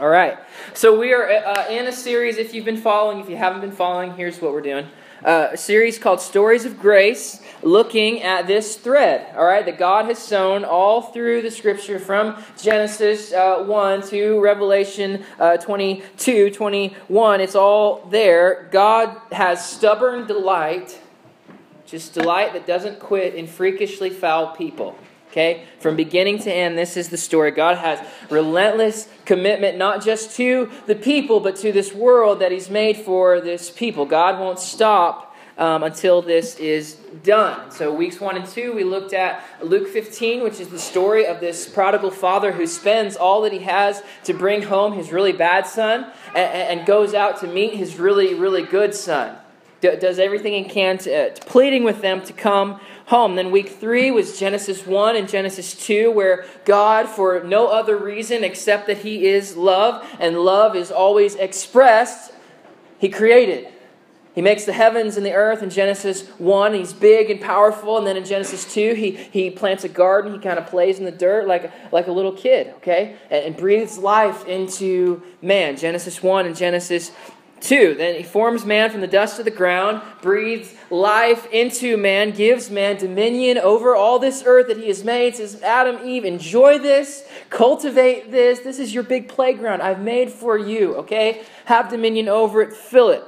All right. So we are in a series, if you've been following. If you haven't been following, here's what we're doing. A series called Stories of Grace, looking at this thread, all right, that God has sown all through the Scripture from Genesis 1 to Revelation 22, 21. It's all there. God has stubborn delight, just delight that doesn't quit in freakishly foul people. Okay, from beginning to end, this is the story. God has relentless commitment, not just to the people, but to this world that He's made for this people. God won't stop until this is done. So weeks 1 and 2, we looked at Luke 15, which is the story of this prodigal father who spends all that he has to bring home his really bad son and goes out to meet his really, really good son. Does everything he can to pleading with them to come home. Then week 3 was Genesis 1 and Genesis 2, where God, for no other reason except that He is love, and love is always expressed, He created. He makes the heavens and the earth in Genesis 1. He's big and powerful. And then in Genesis 2, he plants a garden. He kind of plays in the dirt like a little kid, okay? And breathes life into man. Genesis 1 and Genesis 2. Then He forms man from the dust of the ground, breathes life into man, gives man dominion over all this earth that He has made. Says, Adam, Eve, enjoy this, cultivate this. This is your big playground I've made for you, okay? Have dominion over it, fill it.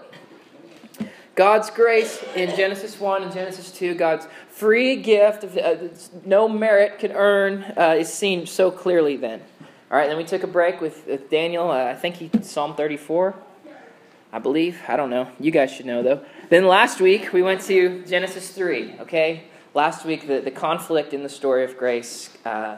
God's grace in Genesis 1 and Genesis 2, God's free gift of no merit can earn, is seen so clearly then. All right, then we took a break with Daniel. I think Psalm 34. I believe. I don't know. You guys should know, though. Then last week, we went to Genesis 3, okay? Last week, the conflict in the story of grace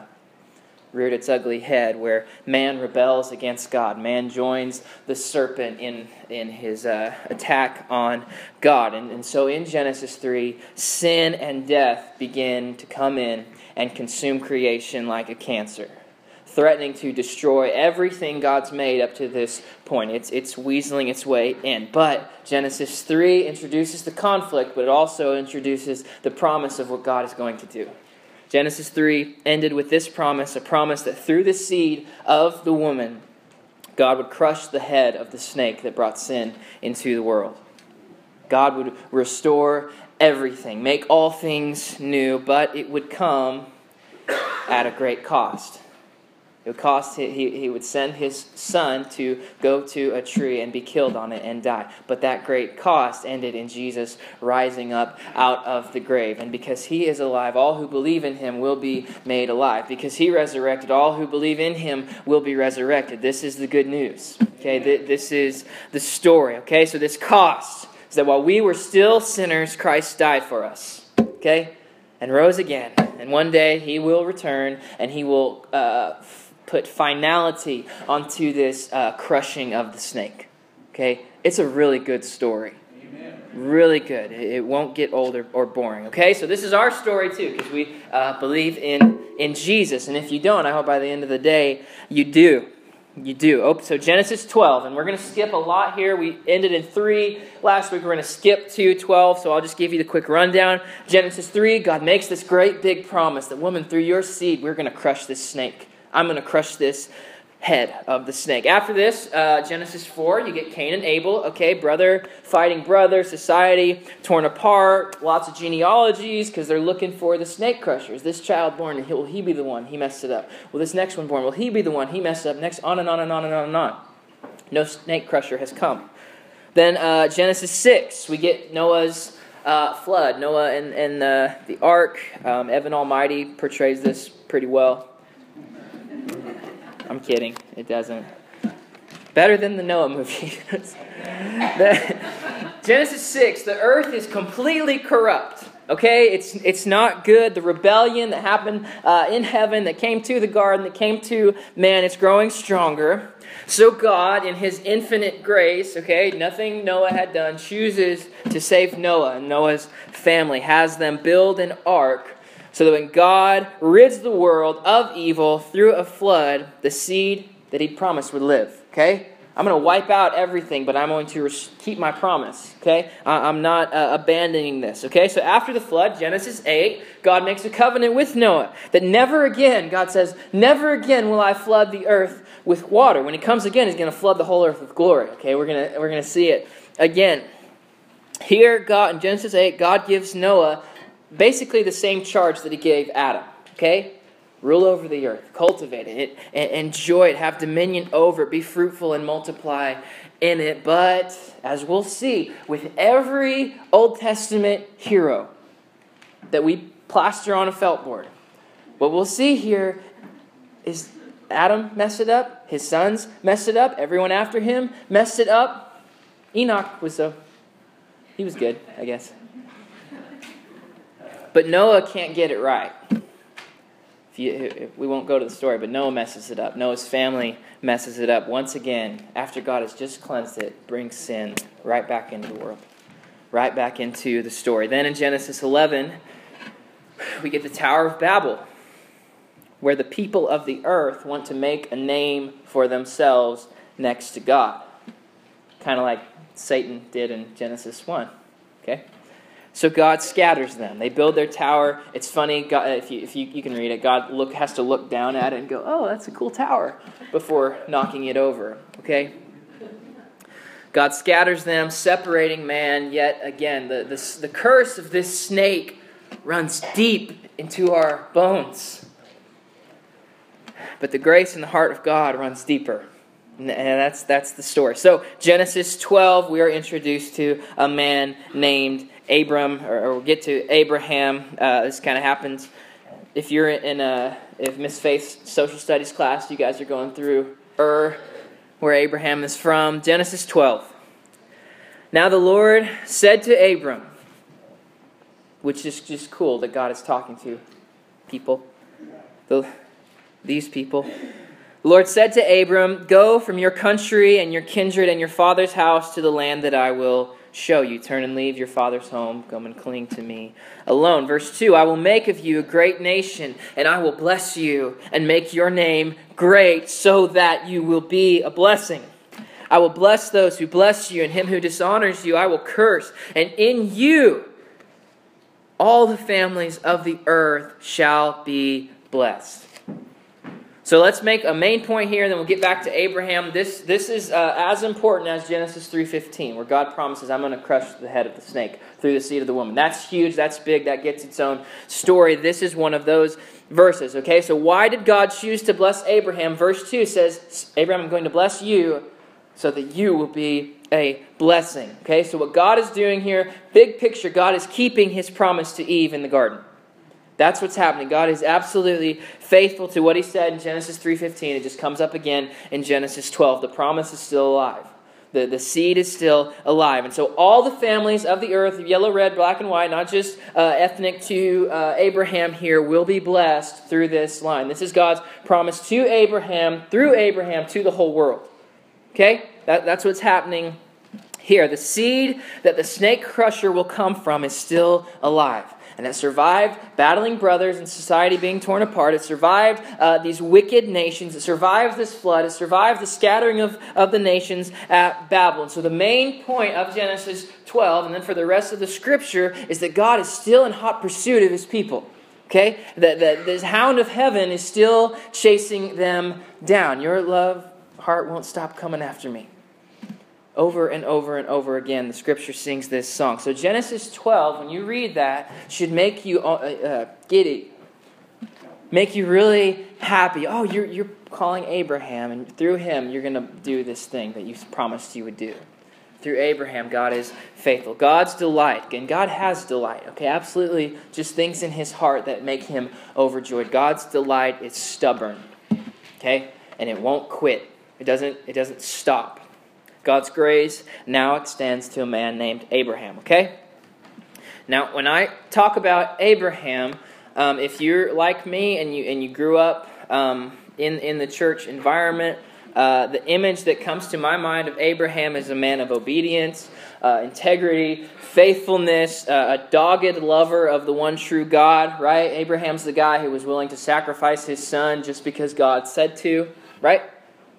reared its ugly head, where man rebels against God. Man joins the serpent in his attack on God. And so in Genesis 3, sin and death begin to come in and consume creation like a cancer, threatening to destroy everything God's made up to this point. It's weaseling its way in. But Genesis 3 introduces the conflict, but it also introduces the promise of what God is going to do. Genesis 3 ended with this promise, a promise that through the seed of the woman, God would crush the head of the snake that brought sin into the world. God would restore everything, make all things new, but it would come at a great cost. It would cost, he would send His son to go to a tree and be killed on it and die. But that great cost ended in Jesus rising up out of the grave. And because He is alive, all who believe in Him will be made alive. Because He resurrected, all who believe in Him will be resurrected. This is the good news. Okay, this is the story. Okay, so this cost is that while we were still sinners, Christ died for us. Okay, and rose again. And one day He will return and He will put finality onto this crushing of the snake. Okay? It's a really good story. Amen. Really good. It won't get old or boring. Okay? So this is our story too, because we believe in Jesus. And if you don't, I hope by the end of the day you do. You do. Oh, so Genesis 12, and we're going to skip a lot here. We ended in 3 last week. We're going to skip to 12, so I'll just give you the quick rundown. Genesis 3, God makes this great big promise that, woman, through your seed, we're going to crush this snake. I'm going to crush this head of the snake. After this, Genesis 4, you get Cain and Abel. Okay, brother fighting brother, society torn apart, lots of genealogies because they're looking for the snake crushers. This child born, will he be the one? He messed it up. Will this next one born, will he be the one? He messed it up. Next, on and on and on and on and on. No snake crusher has come. Then Genesis 6, we get Noah's flood. Noah and the ark. Evan Almighty portrays this pretty well. I'm kidding. It doesn't. Better than the Noah movie. Genesis 6, the earth is completely corrupt. Okay? It's not good. The rebellion that happened in heaven, that came to the garden, that came to man, it's growing stronger. So God, in His infinite grace, okay, nothing Noah had done, chooses to save Noah and Noah's family, has them build an ark, so that when God rids the world of evil through a flood, the seed that He promised would live. Okay? I'm going to wipe out everything, but I'm going to keep my promise, okay? I'm not abandoning this, okay? So after the flood, Genesis 8, God makes a covenant with Noah that never again, God says, never again will I flood the earth with water. When he comes again, he's going to flood the whole earth with glory, okay? We're going to see it again. Here, God in Genesis 8, God gives Noah basically the same charge that he gave Adam, okay? Rule over the earth, cultivate it, enjoy it, have dominion over it, be fruitful and multiply in it. But, as we'll see, with every Old Testament hero that we plaster on a felt board, what we'll see here is Adam messed it up, his sons messed it up, everyone after him messed it up. Enoch he was good, I guess. But Noah can't get it right. We won't go to the story, but Noah messes it up. Noah's family messes it up once again. After God has just cleansed it, brings sin right back into the world, right back into the story. Then in Genesis 11, we get the Tower of Babel, where the people of the earth want to make a name for themselves next to God. Kind of like Satan did in Genesis 1. Okay? So God scatters them. They build their tower. It's funny, God, if you can read it, God has to look down at it and go, oh, that's a cool tower, before knocking it over. Okay? God scatters them, separating man. Yet again, the curse of this snake runs deep into our bones. But the grace in the heart of God runs deeper. And that's the story. So Genesis 12, we are introduced to a man named Abram, or we'll get to Abraham. This kind of happens if you're if Miss Faith's social studies class, you guys are going through where Abraham is from. Genesis 12. Now the Lord said to Abram, which is just cool that God is talking to people, these people. The Lord said to Abram, go from your country and your kindred and your father's house to the land that I will show you. Turn and leave your father's home. Come and cling to me alone. Verse 2, I will make of you a great nation, and I will bless you and make your name great so that you will be a blessing. I will bless those who bless you, and him who dishonors you I will curse. And in you all the families of the earth shall be blessed. So let's make a main point here, and then we'll get back to Abraham. This is as important as Genesis 3:15, where God promises, I'm going to crush the head of the snake through the seed of the woman. That's huge, that's big, that gets its own story. This is one of those verses, okay? So why did God choose to bless Abraham? Verse 2 says, Abraham, I'm going to bless you so that you will be a blessing, okay? So what God is doing here, big picture, God is keeping his promise to Eve in the garden. That's what's happening. God is absolutely faithful to what he said in Genesis 3:15. It just comes up again in Genesis 12. The promise is still alive. The seed is still alive. And so all the families of the earth, yellow, red, black, and white, not just ethnic to Abraham here, will be blessed through this line. This is God's promise to Abraham, through Abraham, to the whole world. Okay? That's what's happening here. The seed that the snake crusher will come from is still alive. And it survived battling brothers and society being torn apart. It survived these wicked nations. It survived this flood. It survived the scattering of the nations at Babylon. So the main point of Genesis 12, and then for the rest of the Scripture, is that God is still in hot pursuit of his people. Okay? That this hound of heaven is still chasing them down. Your love heart won't stop coming after me. Over and over and over again, the Scripture sings this song. So Genesis 12, when you read that, should make you giddy. Make you really happy. Oh, you're calling Abraham, and through him, you're going to do this thing that you promised you would do. Through Abraham, God is faithful. God's delight, and God has delight, okay? Absolutely just things in his heart that make him overjoyed. God's delight is stubborn, okay? And it won't quit. It doesn't stop. God's grace now extends to a man named Abraham, okay? Now, when I talk about Abraham, if you're like me and you grew up in the church environment, the image that comes to my mind of Abraham is a man of obedience, integrity, faithfulness, a dogged lover of the one true God, right? Abraham's the guy who was willing to sacrifice his son just because God said to, right?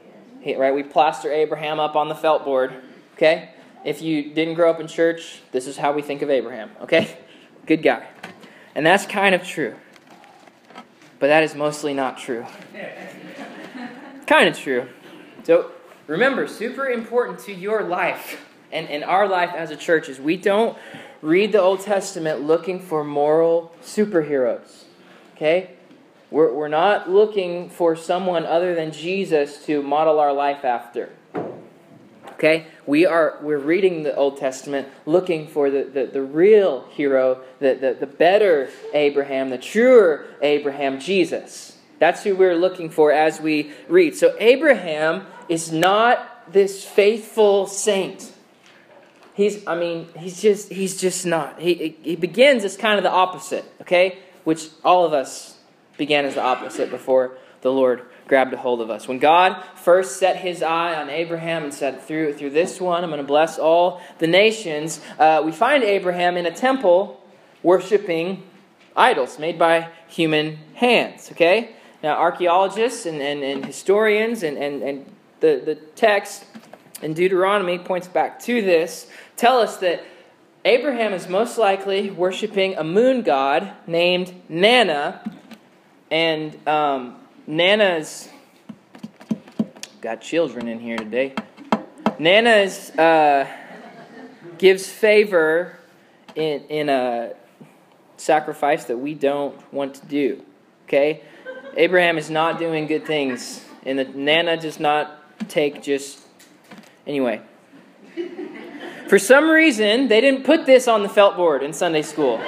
right? We plaster Abraham up on the felt board, okay? If you didn't grow up in church, this is how we think of Abraham, okay? Good guy. And that's kind of true. But that is mostly not true. Kind of true. So remember, super important to your life and our life as a church is we don't read the Old Testament looking for moral superheroes, okay? We're not looking for someone other than Jesus to model our life after. Okay? We're reading the Old Testament looking for the real hero, the better Abraham, the truer Abraham, Jesus. That's who we're looking for as we read. So Abraham is not this faithful saint. He's just not. He begins as kind of the opposite, okay? Which all of us began as the opposite before the Lord grabbed a hold of us. When God first set his eye on Abraham and said, through this one, I'm going to bless all the nations, we find Abraham in a temple worshiping idols made by human hands, okay? Now, archaeologists and historians and the text in Deuteronomy points back to this, tell us that Abraham is most likely worshiping a moon god named Nana. And Nana's got children in here today. Nana's gives favor in a sacrifice that we don't want to do. Okay, Abraham is not doing good things, and the Nana does not take just anyway. For some reason, they didn't put this on the felt board in Sunday school.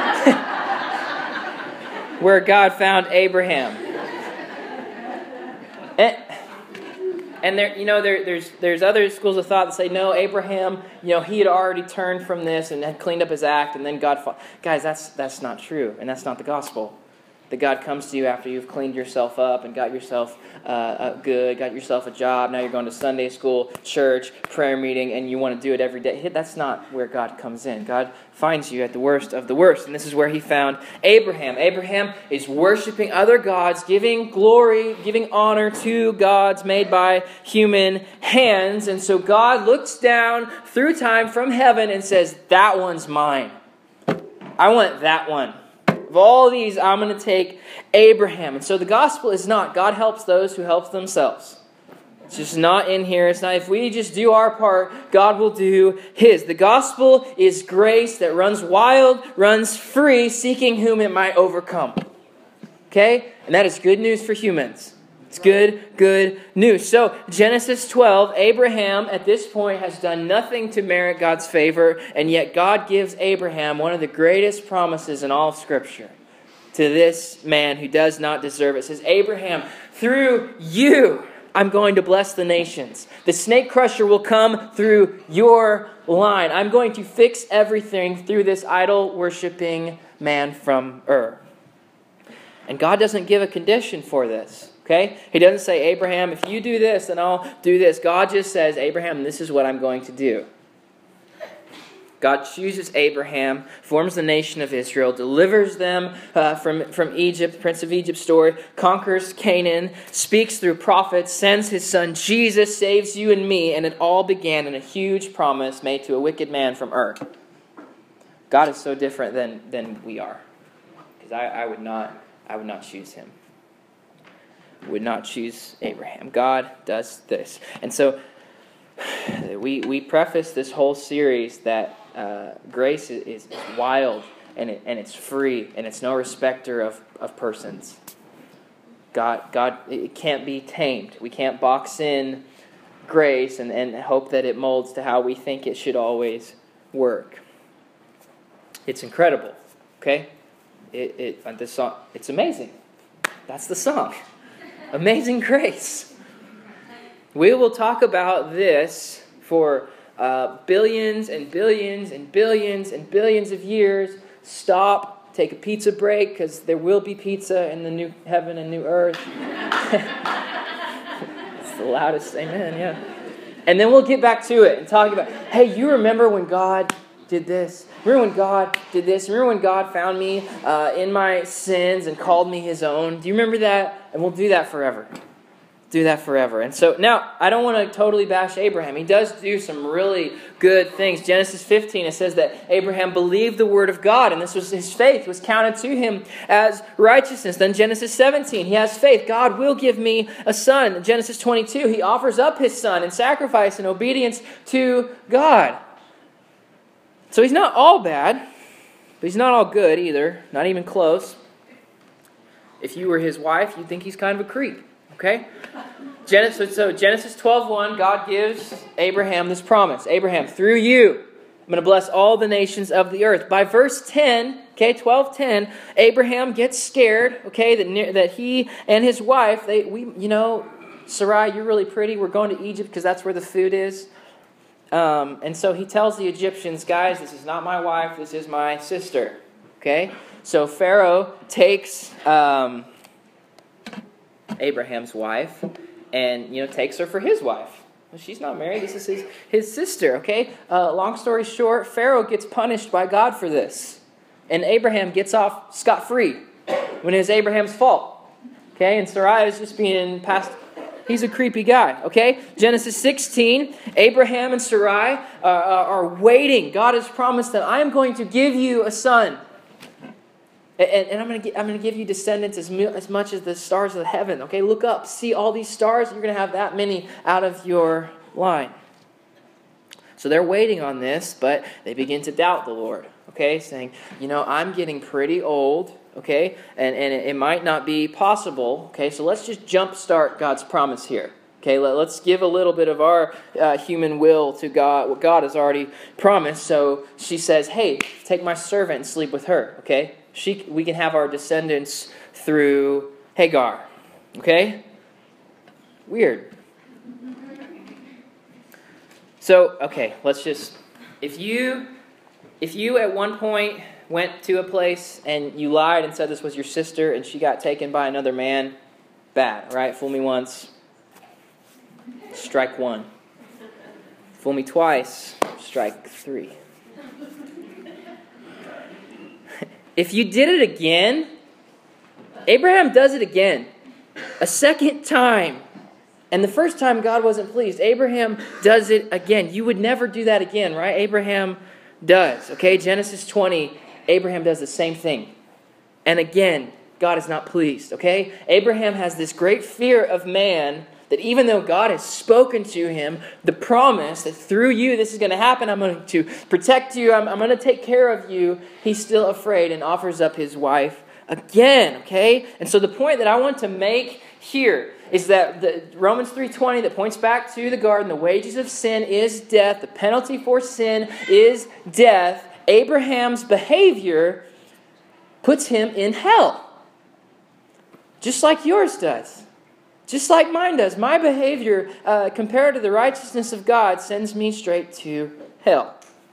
Where God found Abraham. And there's other schools of thought that say, no, Abraham, he had already turned from this and had cleaned up his act, and then God fought. Guys, that's not true, and that's not the gospel. That God comes to you after you've cleaned yourself up and got yourself good, got yourself a job, now you're going to Sunday school, church, prayer meeting, and you want to do it every day. That's not where God comes in. God finds you at the worst of the worst, and this is where he found Abraham. Abraham is worshiping other gods, giving glory, giving honor to gods made by human hands, and so God looks down through time from heaven and says, that one's mine. I want that one. Of all these, I'm going to take Abraham. And so the gospel is not God helps those who help themselves. It's just not in here. It's not if we just do our part, God will do his. The gospel is grace that runs wild, runs free, seeking whom it might overcome. Okay? And that is good news for humans. It's good news. So, Genesis 12, Abraham at this point has done nothing to merit God's favor, and yet God gives Abraham one of the greatest promises in all of Scripture to this man who does not deserve it. It says, Abraham, through you, I'm going to bless the nations. The snake crusher will come through your line. I'm going to fix everything through this idol-worshiping man from Ur. And God doesn't give a condition for this. Okay? He doesn't say, Abraham, if you do this, then I'll do this. God just says, Abraham, this is what I'm going to do. God chooses Abraham, forms the nation of Israel, delivers them from Egypt, the Prince of Egypt story, conquers Canaan, speaks through prophets, sends his son Jesus, saves you and me, and it all began in a huge promise made to a wicked man from Ur. God is so different than we are. Because I would not choose him. Would not choose Abraham. God does this. And so we preface this whole series that grace is wild and it's free and it's no respecter of persons. God, it can't be tamed. We can't box in grace and hope that it molds to how we think it should always work. It's incredible. Okay? It's amazing. That's the song. Amazing grace. We will talk about this for billions and billions and billions and billions of years. Stop, take a pizza break, because there will be pizza in the new heaven and new earth. It's the loudest amen, yeah. And then we'll get back to it and talk about, hey, you remember when God did this? Remember when God did this? Remember when God found me in my sins and called me his own? Do you remember that? And we'll do that forever. do that forever. And so now, I don't want to totally bash Abraham. He does do some really good things. Genesis 15, it says that Abraham believed the word of God, and this was his faith was counted to him as righteousness. Then Genesis 17, he has faith. God will give me a son. In Genesis 22, he offers up his son in sacrifice and obedience to God. So he's not all bad, but he's not all good either. Not even close. If you were his wife, you'd think he's kind of a creep. Okay? Genesis 12:1, God gives Abraham this promise. Abraham, through you, I'm going to bless all the nations of the earth. By verse 10, okay, 12:10, Abraham gets scared, okay, that he and his wife, Sarai, you're really pretty. We're going to Egypt because that's where the food is. And so he tells the Egyptians, guys, this is not my wife, this is my sister. Okay? So Pharaoh takes Abraham's wife and takes her for his wife. Well, she's not married. This is his sister. Okay. Long story short, Pharaoh gets punished by God for this, and Abraham gets off scot-free when it was Abraham's fault. Okay, and Sarai is just being passed. He's a creepy guy. Okay, Genesis 16. Abraham and Sarai are waiting. God has promised that I am going to give you a son. And I'm going to give you descendants as much as the stars of heaven. Okay, look up, see all these stars. You're going to have that many out of your line. So they're waiting on this, but they begin to doubt the Lord. Okay, saying, I'm getting pretty old. Okay, and it might not be possible. Okay, so let's just jumpstart God's promise here. Okay, let's give a little bit of our human will to God, what God has already promised. So she says, hey, take my servant and sleep with her. Okay. We can have our descendants through Hagar. Okay? Weird. So, okay, let's just... If you at one point went to a place and you lied and said this was your sister and she got taken by another man, bad, right? Fool me once, strike one. Fool me twice, strike three. If you did it again, Abraham does it again. A second time. And the first time God wasn't pleased. Abraham does it again. You would never do that again, right? Abraham does. Okay, Genesis 20, Abraham does the same thing. And again, God is not pleased. Okay? Abraham has this great fear of man that even though God has spoken to him, the promise that through you this is going to happen, I'm going to protect you, I'm going to take care of you, he's still afraid and offers up his wife again, okay? And so the point that I want to make here is that the Romans 3:20 that points back to the garden, the wages of sin is death, the penalty for sin is death. Abraham's behavior puts him in hell, just like yours does. Just like mine does. My behavior, compared to the righteousness of God, sends me straight to hell.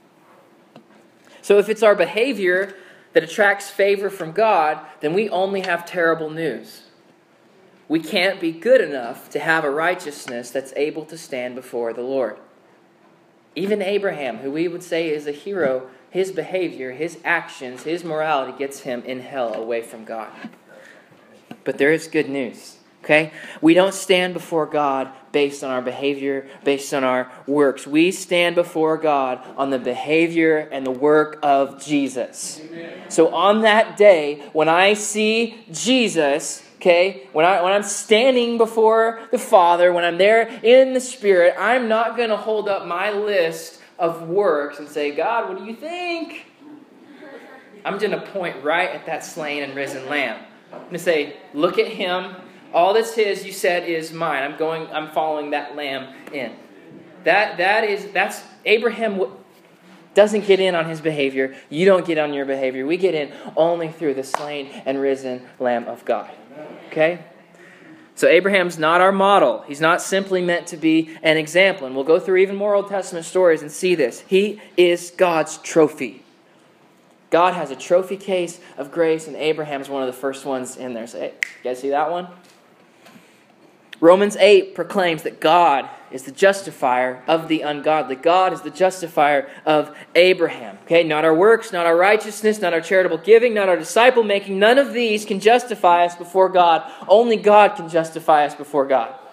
So if it's our behavior that attracts favor from God, then we only have terrible news. We can't be good enough to have a righteousness that's able to stand before the Lord. Even Abraham, who we would say is a hero, his behavior, his actions, his morality gets him in hell away from God. But there is good news. Okay? We don't stand before God based on our behavior, based on our works. We stand before God on the behavior and the work of Jesus. Amen. So on that day, when I see Jesus, okay, when I'm standing before the Father, when I'm there in the Spirit, I'm not going to hold up my list of works and say, God, what do you think? I'm going to point right at that slain and risen Lamb. I'm going to say, look at Him. All that's His, you said, is mine. I'm following that Lamb in. That's Abraham doesn't get in on his behavior. You don't get on your behavior. We get in only through the slain and risen Lamb of God. Okay? So Abraham's not our model. He's not simply meant to be an example. And we'll go through even more Old Testament stories and see this. He is God's trophy. God has a trophy case of grace, and Abraham's one of the first ones in there. So, hey, you guys see that one? Romans 8 proclaims that God is the justifier of the ungodly. God is the justifier of Abraham. Okay, not our works, not our righteousness, not our charitable giving, not our disciple making. None of these can justify us before God. Only God can justify us before God.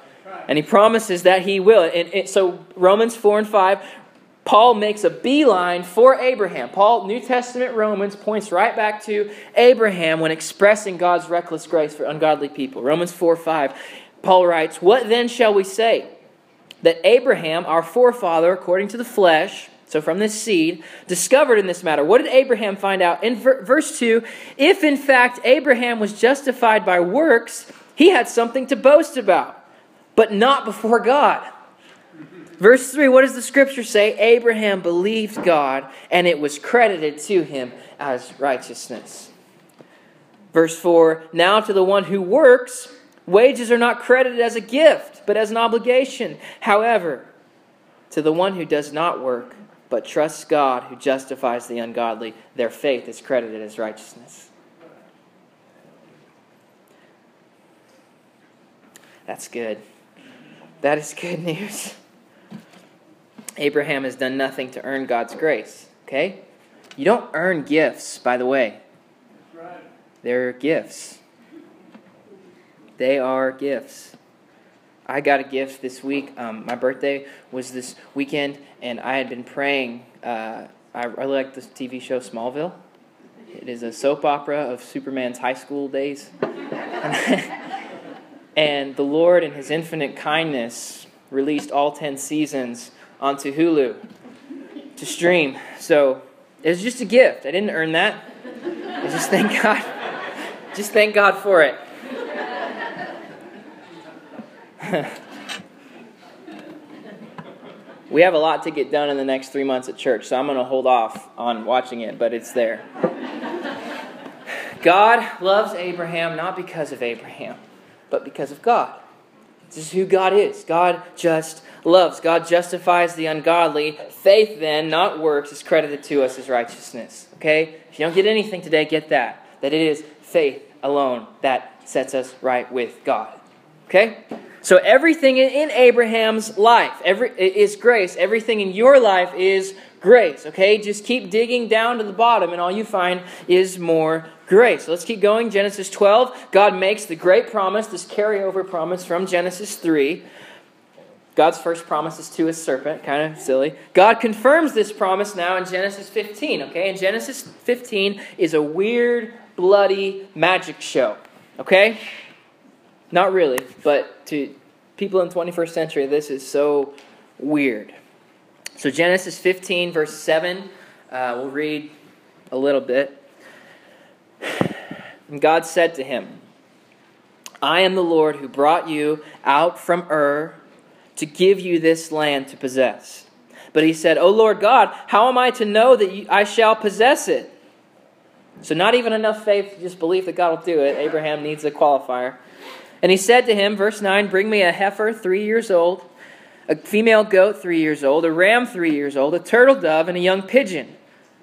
And he promises that he will. And so Romans 4 and 5, Paul makes a beeline for Abraham. Paul, New Testament Romans, points right back to Abraham when expressing God's reckless grace for ungodly people. Romans 4:5, Paul writes, "What then shall we say? That Abraham, our forefather, according to the flesh," so from this seed, "discovered in this matter." What did Abraham find out? In verse 2, "If in fact Abraham was justified by works, he had something to boast about, but not before God." Verse 3, what does the scripture say? Abraham believed God, and it was credited to him as righteousness. Verse 4, "Now to the one who works, wages are not credited as a gift, but as an obligation. However, to the one who does not work, but trusts God who justifies the ungodly, their faith is credited as righteousness." That's good. That is good news. Abraham has done nothing to earn God's grace. Okay? You don't earn gifts, by the way. They're gifts. They are gifts. I got a gift this week. My birthday was this weekend, and I had been praying. I really like this TV show Smallville. It is a soap opera of Superman's high school days. And the Lord, in His infinite kindness, released all 10 seasons onto Hulu to stream. So it was just a gift. I didn't earn that. I just thank God. Just thank God for it. We have a lot to get done in the next 3 months at church, so I'm going to hold off on watching it, but it's there. God loves Abraham not because of Abraham, but because of God. This is who God is. God just loves. God justifies the ungodly. Faith then, not works, is credited to us as righteousness. Okay? If you don't get anything today, get that. That it is faith alone that sets us right with God. Okay? So everything in Abraham's life is grace. Everything in your life is grace. Okay? Just keep digging down to the bottom and all you find is more grace. So let's keep going. Genesis 12. God makes the great promise, this carryover promise from Genesis 3. God's first promise is to a serpent. Kind of silly. God confirms this promise now in Genesis 15. Okay? And Genesis 15 is a weird, bloody magic show. Okay? Not really, but to people in the 21st century, this is so weird. So Genesis 15, verse 7, we'll read a little bit. And God said to him, "I am the Lord who brought you out from Ur to give you this land to possess." But he said, "O Lord God, how am I to know that I shall possess it?" So not even enough faith to just believe that God will do it. Abraham needs a qualifier. And he said to him, verse 9, "Bring me a heifer 3 years old, a female goat 3 years old, a ram 3 years old, a turtle dove, and a young pigeon."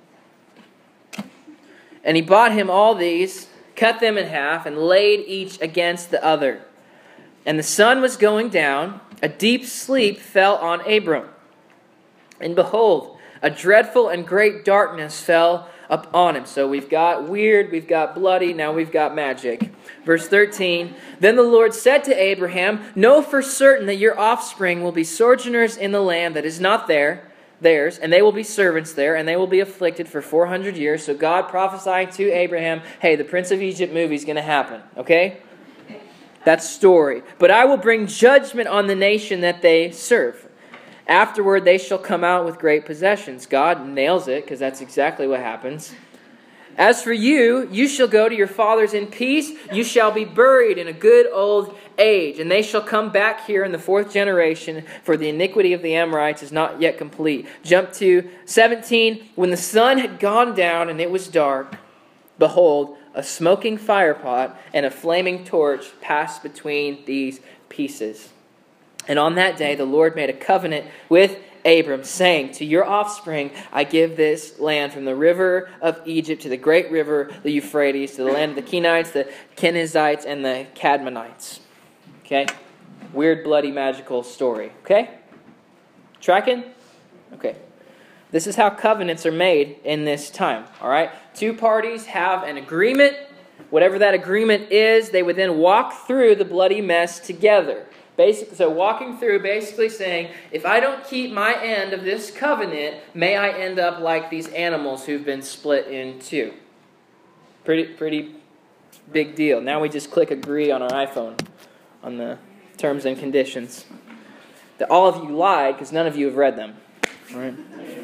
And he bought him all these, cut them in half, and laid each against the other. And the sun was going down. A deep sleep fell on Abram. And behold, a dreadful and great darkness fell upon him. So we've got weird, we've got bloody, now we've got magic. Verse 13, "Then the Lord said to Abraham, know for certain that your offspring will be sojourners in the land that is not theirs, and they will be servants there, and they will be afflicted for 400 years. So God prophesying to Abraham, hey, the Prince of Egypt movie is going to happen, okay? That's story. "But I will bring judgment on the nation that they serve. Afterward, they shall come out with great possessions." God nails it, because that's exactly what happens. "As for you, you shall go to your fathers in peace. You shall be buried in a good old age. And they shall come back here in the 4th generation, for the iniquity of the Amorites is not yet complete." Jump to 17. "When the sun had gone down and it was dark, behold, a smoking firepot and a flaming torch passed between these pieces. And on that day the Lord made a covenant with Abram, saying, to your offspring I give this land from the river of Egypt to the great river, the Euphrates, to the land of the Kenites, the Kenizzites, and the Cadmonites. Okay? Weird, bloody, magical story. Okay? Tracking? Okay. This is how covenants are made in this time. All right? Two parties have an agreement. Whatever that agreement is, they would then walk through the bloody mess together. So walking through, basically saying, if I don't keep my end of this covenant, may I end up like these animals who've been split in two. Pretty big deal. Now we just click agree on our iPhone on the terms and conditions. That all of you lied because none of you have read them. All right?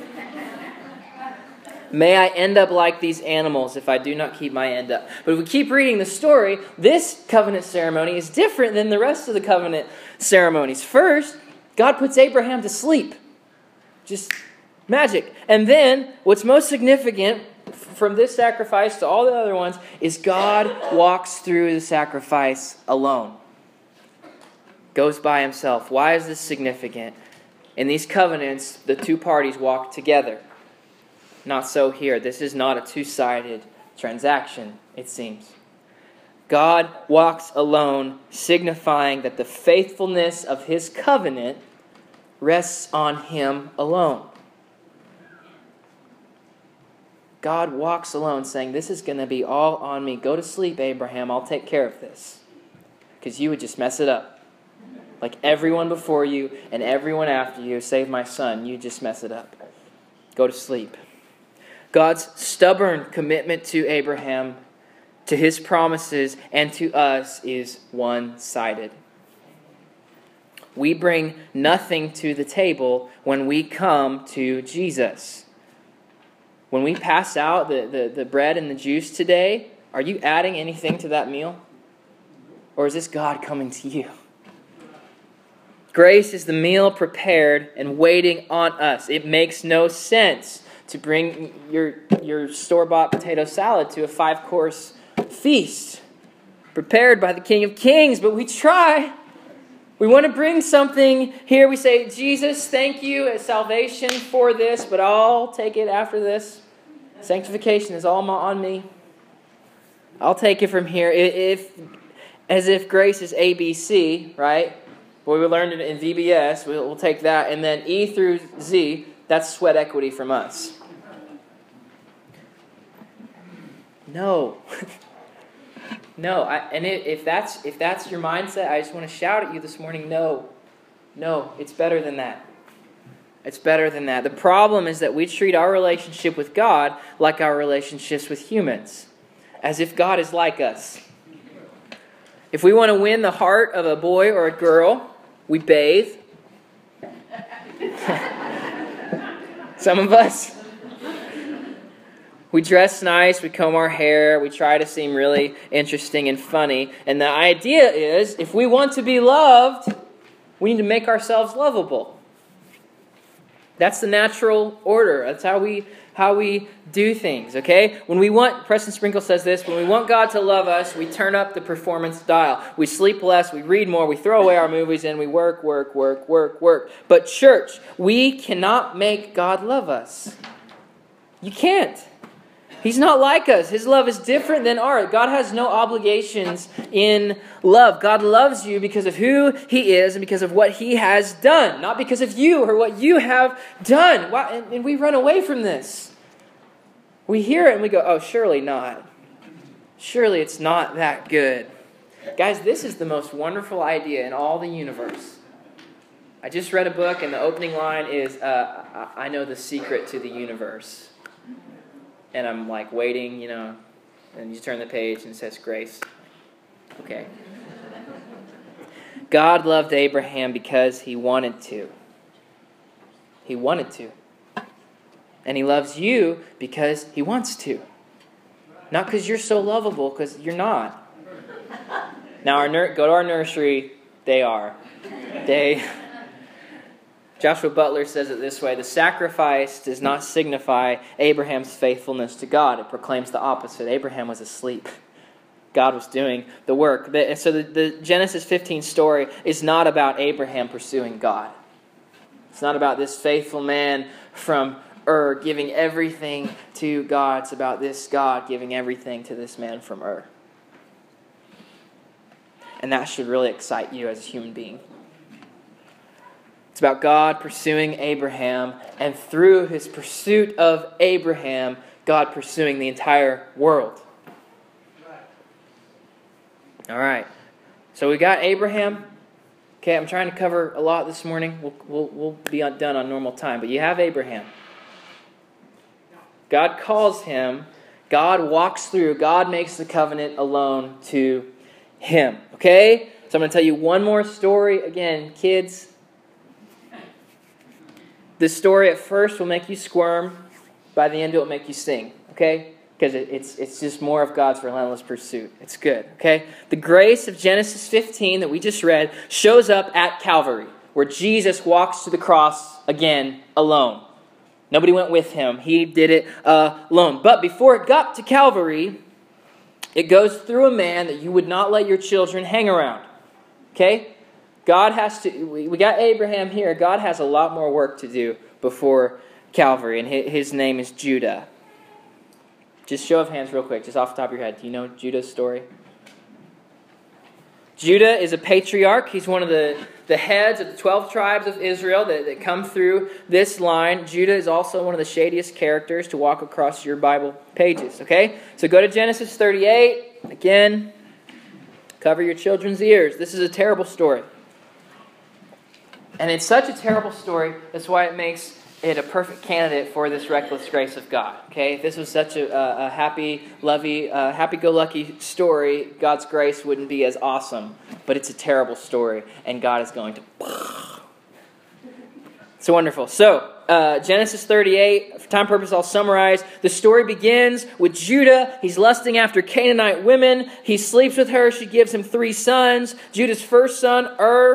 May I end up like these animals if I do not keep my end up. But if we keep reading the story, this covenant ceremony is different than the rest of the covenant ceremonies. First, God puts Abraham to sleep. Just magic. And then, what's most significant from this sacrifice to all the other ones is God walks through the sacrifice alone. Goes by himself. Why is this significant? In these covenants, the two parties walk together. Not so here. This is not a two-sided transaction, it seems. God walks alone, signifying that the faithfulness of his covenant rests on him alone. God walks alone, saying, this is going to be all on me. Go to sleep, Abraham. I'll take care of this. Because you would just mess it up. Like everyone before you and everyone after you, save my son, you just mess it up. Go to sleep. God's stubborn commitment to Abraham, to his promises, and to us is one-sided. We bring nothing to the table when we come to Jesus. When we pass out the bread and the juice today, are you adding anything to that meal? Or is this God coming to you? Grace is the meal prepared and waiting on us. It makes no sense to bring your store-bought potato salad to a 5-course feast prepared by the King of Kings, but we try. We want to bring something here. We say, Jesus, thank you as salvation for this, but I'll take it after this. Sanctification is all on me. I'll take it from here. As if grace is ABC, right? Well, we learned it in VBS. We'll take that. And then E through Z, that's sweat equity from us. No. No. If that's your mindset, I just want to shout at you this morning, no. No, it's better than that. It's better than that. The problem is that we treat our relationship with God like our relationships with humans, as if God is like us. If we want to win the heart of a boy or a girl, we bathe. Some of us. We dress nice, we comb our hair, we try to seem really interesting and funny. And the idea is, if we want to be loved, we need to make ourselves lovable. That's the natural order. That's how we do things, okay? Preston Sprinkle says this, when we want God to love us, we turn up the performance dial. We sleep less, we read more, we throw away our movies, and we work. But church, we cannot make God love us. You can't. He's not like us. His love is different than ours. God has no obligations in love. God loves you because of who he is and because of what he has done, not because of you or what you have done. And we run away from this. We hear it and we go, oh, surely not. Surely it's not that good. Guys, this is the most wonderful idea in all the universe. I just read a book and the opening line is, I know the secret to the universe. And I'm like waiting, and you turn the page and it says grace. Okay. God loved Abraham because he wanted to. He wanted to. And he loves you because he wants to. Not because you're so lovable, because you're not. Now, go to our nursery. They are. Joshua Butler says it this way: the sacrifice does not signify Abraham's faithfulness to God. It proclaims the opposite. Abraham was asleep. God was doing the work. So the Genesis 15 story is not about Abraham pursuing God. It's not about this faithful man from Ur giving everything to God. It's about this God giving everything to this man from Ur. And that should really excite you as a human being. It's about God pursuing Abraham, and through his pursuit of Abraham, God pursuing the entire world. All right. So we got Abraham. Okay, I'm trying to cover a lot this morning. We'll be done on normal time. But you have Abraham. God calls him. God walks through. God makes the covenant alone to him. Okay? So I'm going to tell you one more story. Again, kids, this story at first will make you squirm. By the end, it will make you sing. Okay? Because it's just more of God's relentless pursuit. It's good. Okay? The grace of Genesis 15 that we just read shows up at Calvary, where Jesus walks to the cross again alone. Nobody went with him. He did it alone. But before it got to Calvary, it goes through a man that you would not let your children hang around. Okay? God has to... We got Abraham here. God has a lot more work to do before Calvary. And his name is Judah. Just show of hands real quick, just off the top of your head. Do you know Judah's story? Judah is a patriarch. He's one of the heads of the 12 tribes of Israel that come through this line. Judah is also one of the shadiest characters to walk across your Bible pages. Okay? So go to Genesis 38. Again, cover your children's ears. This is a terrible story. And it's such a terrible story, that's why it makes it a perfect candidate for this reckless grace of God. Okay? If this was such a happy-go-lucky story, God's grace wouldn't be as awesome. But it's a terrible story, and God is going to... It's wonderful. So, Genesis 38, for time purpose, I'll summarize. The story begins with Judah. He's lusting after Canaanite women. He sleeps with her. She gives him 3 sons. Judah's first son,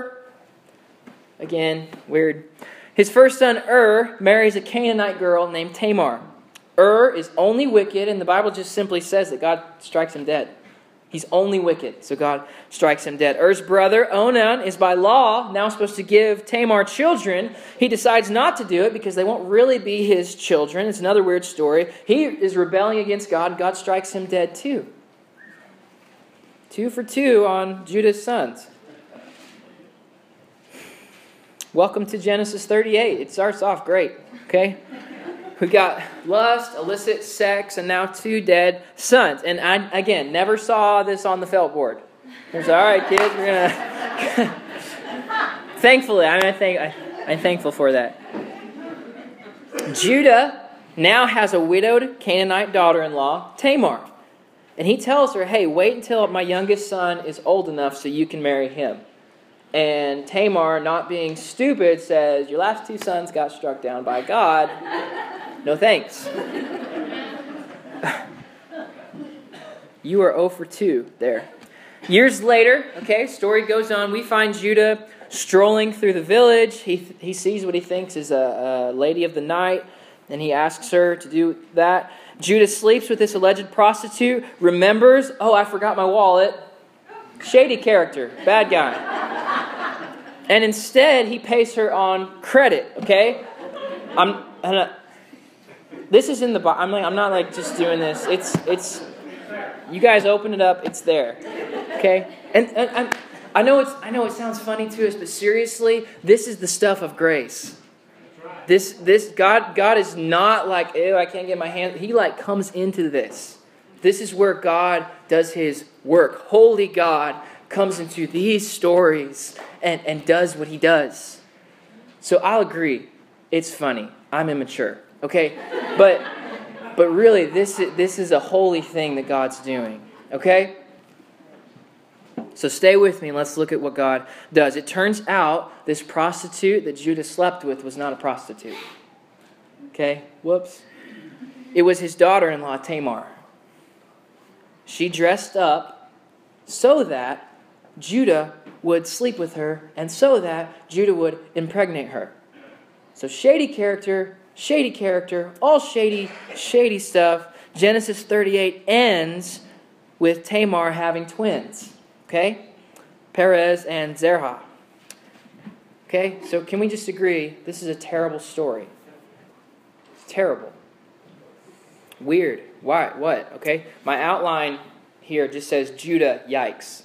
again, weird. His first son, marries a Canaanite girl named Tamar. Is only wicked, and the Bible just simply says that God strikes him dead. He's only wicked, so God strikes him dead. Brother, Onan, is by law now supposed to give Tamar children. He decides not to do it because they won't really be his children. It's another weird story. He is rebelling against God. God strikes him dead too. 2 for 2 on Judah's sons. Welcome to Genesis 38. It starts off great, okay? We got lust, illicit sex, and now 2 dead sons. And I, again, never saw this on the felt board. It's all right, kids, we're going to... Thankfully, I'm thankful for that. Judah now has a widowed Canaanite daughter-in-law, Tamar. And he tells her, hey, wait until my youngest son is old enough so you can marry him. And Tamar, not being stupid, says, your last 2 sons got struck down by God. No thanks. You are 0 for 2 there. Years later, okay, story goes on. We find Judah strolling through the village. He sees what he thinks is a lady of the night, and he asks her to do that. Judah sleeps with this alleged prostitute, remembers, oh, I forgot my wallet. Shady character, bad guy. And instead, he pays her on credit, okay? This is in the Bible. I'm not like just doing this. It's. You guys open it up. It's there, okay? And I know it sounds funny to us, but seriously, this is the stuff of grace. This God is not like, ew, I can't get my hand. He like comes into this. This is where God does his work. Holy God comes into these stories and does what he does. So I'll agree. It's funny. I'm immature. Okay? But really, this is a holy thing that God's doing. Okay? So stay with me and let's look at what God does. It turns out this prostitute that Judah slept with was not a prostitute. Okay? Whoops. It was his daughter-in-law, Tamar. She dressed up so that Judah would sleep with her and so that Judah would impregnate her. So shady character, all shady stuff. Genesis 38 ends with Tamar having twins. Okay? Perez and Zerah. Okay? So can we just agree this is a terrible story? It's terrible. Weird. Why? What? Okay? My outline here just says Judah, yikes.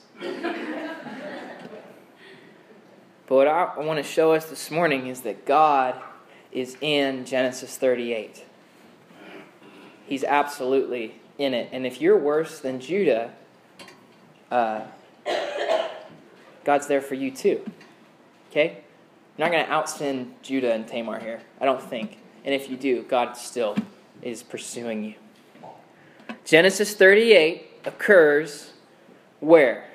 But what I want to show us this morning is that God is in Genesis 38. He's absolutely in it. And if you're worse than Judah, God's there for you too. Okay? You're not going to out-sin Judah and Tamar here. I don't think. And if you do, God still is pursuing you. Genesis 38 occurs where?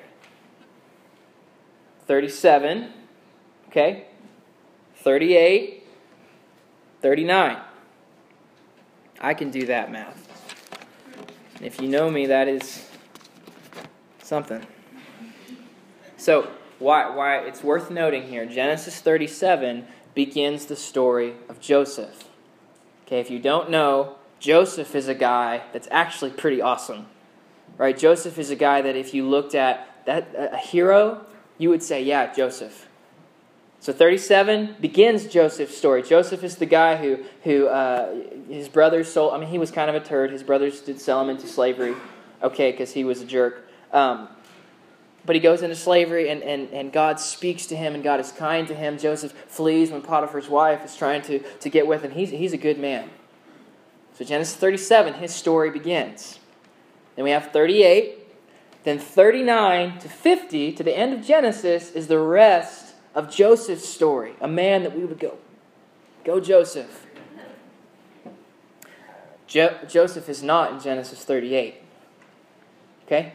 37. Okay? 38. 39. I can do that math. And if you know me, that is something. So, why it's worth noting here, Genesis 37 begins the story of Joseph. Okay, if you don't know, Joseph is a guy that's actually pretty awesome. Right? Joseph is a guy that if you looked at a hero, you would say, yeah, Joseph. So 37 begins Joseph's story. Joseph is the guy who his brothers sold. I mean, he was kind of a turd. His brothers did sell him into slavery, okay, because he was a jerk. But he goes into slavery, and God speaks to him, and God is kind to him. Joseph flees when Potiphar's wife is trying to get with him. He's a good man. So Genesis 37, his story begins. Then we have 38. Then 39 to 50, to the end of Genesis, is the rest of Joseph's story. A man that we would go Joseph. Joseph is not in Genesis 38. Okay?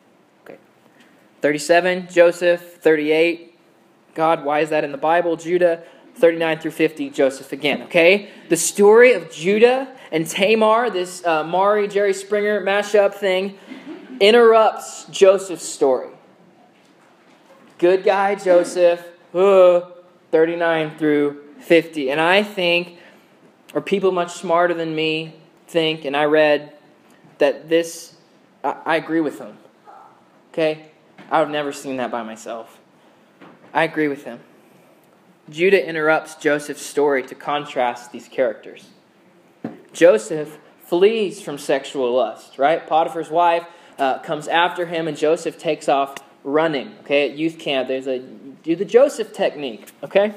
37, Joseph. 38, God, why is that in the Bible? Judah. 39 through 50, Joseph again. Okay? The story of Judah and Tamar, this Maury, Jerry Springer mashup thing, interrupts Joseph's story. Good guy, Joseph. 39 through 50. And I think, or people much smarter than me think, and I read that this, I agree with them. Okay? I've never seen that by myself. I agree with him. Judah interrupts Joseph's story to contrast these characters. Joseph flees from sexual lust, right? Potiphar's wife comes after him, and Joseph takes off running. Okay, at youth camp, do the Joseph technique, okay?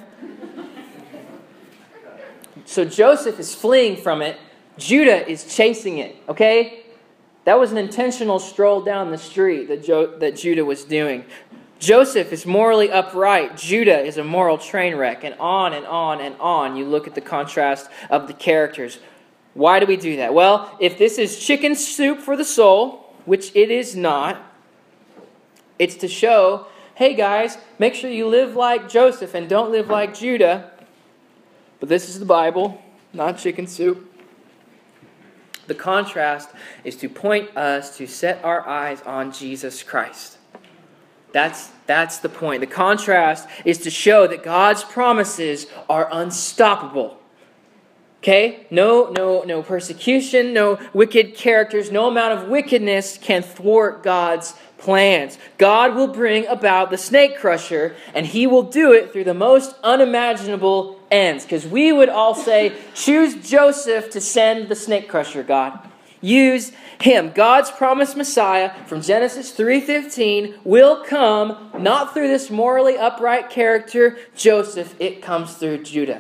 So Joseph is fleeing from it. Judah is chasing it, okay? That was an intentional stroll down the street that Judah was doing. Joseph is morally upright. Judah is a moral train wreck. And on and on and on. You look at the contrast of the characters. Why do we do that? Well, if this is chicken soup for the soul, which it is not, it's to show, hey guys, make sure you live like Joseph and don't live like Judah. But this is the Bible, not chicken soup. The contrast is to point us to set our eyes on Jesus Christ. That's the point. The contrast is to show that God's promises are unstoppable. Okay? No persecution, no wicked characters, no amount of wickedness can thwart God's plans. God will bring about the snake crusher, and He will do it through the most unimaginable ends. Because we would all say, choose Joseph to send the snake crusher, God. Use him. God's promised Messiah from Genesis 3:15 will come not through this morally upright character, Joseph. It comes through Judah.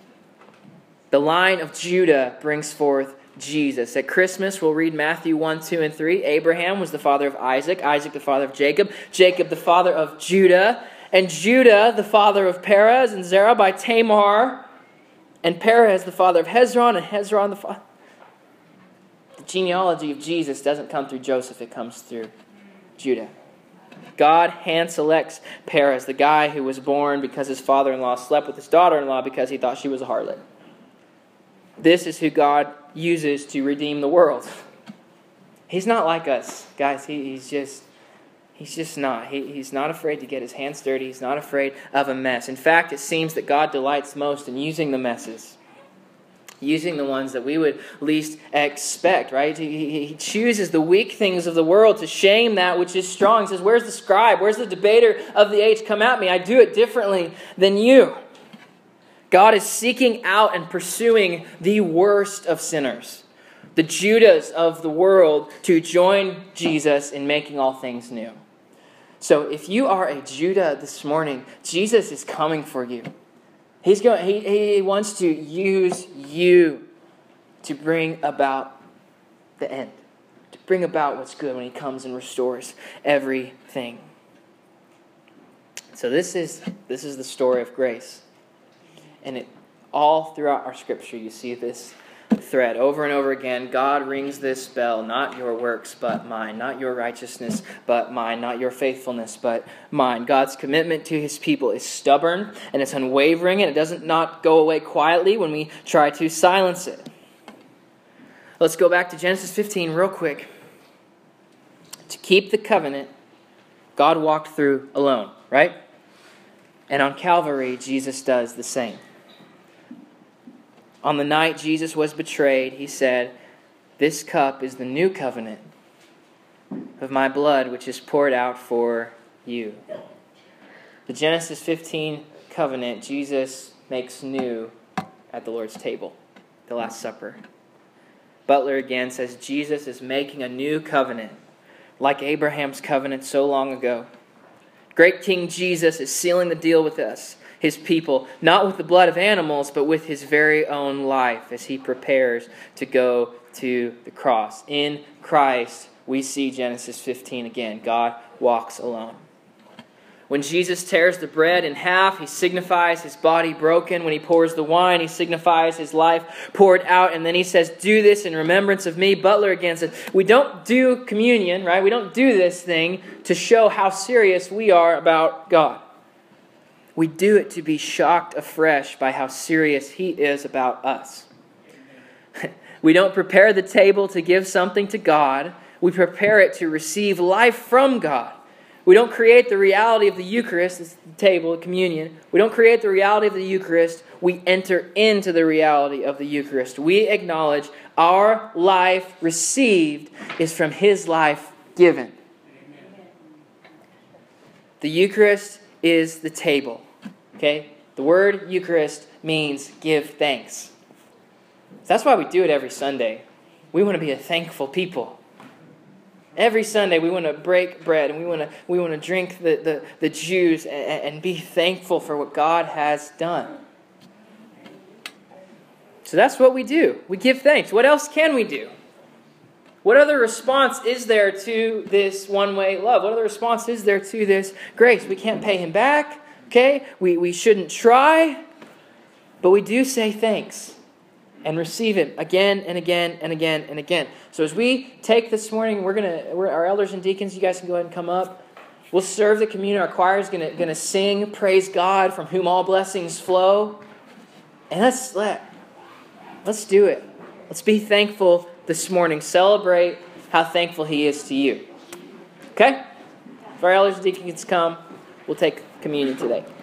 The line of Judah brings forth Jesus. At Christmas, we'll read Matthew 1, 2, and 3. Abraham was the father of Isaac. Isaac the father of Jacob. Jacob the father of Judah. And Judah the father of Perez and Zerah by Tamar. And Perez the father of Hezron. And Hezron the father... The genealogy of Jesus doesn't come through Joseph. It comes through Judah. God hand selects Perez, the guy who was born because his father-in-law slept with his daughter-in-law because he thought she was a harlot. This is who God uses to redeem the world. He's not like us, guys. He's just not. He's not afraid to get his hands dirty. He's not afraid of a mess. In fact, it seems that God delights most in using the messes. Using the ones that we would least expect, right? He chooses the weak things of the world to shame that which is strong. He says, where's the scribe? Where's the debater of the age? Come at me. I do it differently than you. God is seeking out and pursuing the worst of sinners, the Judahs of the world, to join Jesus in making all things new. So if you are a Judah this morning, Jesus is coming for you. He wants to use you to bring about the end, to bring about what's good when He comes and restores everything. So this is the story of grace. And all throughout our Scripture, you see this thread over and over again. God rings this bell, not your works, but mine. Not your righteousness, but mine. Not your faithfulness, but mine. God's commitment to His people is stubborn, and it's unwavering, and it doesn't not go away quietly when we try to silence it. Let's go back to Genesis 15 real quick. To keep the covenant, God walked through alone, right? And on Calvary, Jesus does the same. On the night Jesus was betrayed, He said, "This cup is the new covenant of my blood, which is poured out for you." The Genesis 15 covenant, Jesus makes new at the Lord's table, the Last Supper. Butler again says Jesus is making a new covenant, like Abraham's covenant so long ago. Great King Jesus is sealing the deal with us, His people, not with the blood of animals, but with His very own life as He prepares to go to the cross. In Christ, we see Genesis 15 again. God walks alone. When Jesus tears the bread in half, He signifies His body broken. When He pours the wine, He signifies His life poured out. And then He says, "Do this in remembrance of me." Butler again says, we don't do communion, right? We don't do this thing to show how serious we are about God. We do it to be shocked afresh by how serious He is about us. We don't prepare the table to give something to God. We prepare it to receive life from God. We don't create the reality of the Eucharist, it's the table, communion. We don't create the reality of the Eucharist. We enter into the reality of the Eucharist. We acknowledge our life received is from His life given. The Eucharist is the table. Okay? The word Eucharist means give thanks. That's why we do it every Sunday. We want to be a thankful people. Every Sunday we want to break bread and we want to drink the juice and be thankful for what God has done. So that's what we do. We give thanks. What else can we do? What other response is there to this one-way love? What other response is there to this grace? We can't pay Him back. Okay? We shouldn't try. But we do say thanks and receive Him again and again and again and again. So as we take this morning, our elders and deacons, you guys can go ahead and come up. We'll serve the communion. Our choir is going to sing, "Praise God, from whom all blessings flow." And let's do it. Let's be thankful this morning. Celebrate how thankful He is to you. Okay? If our elders and deacons come, we'll take communion today.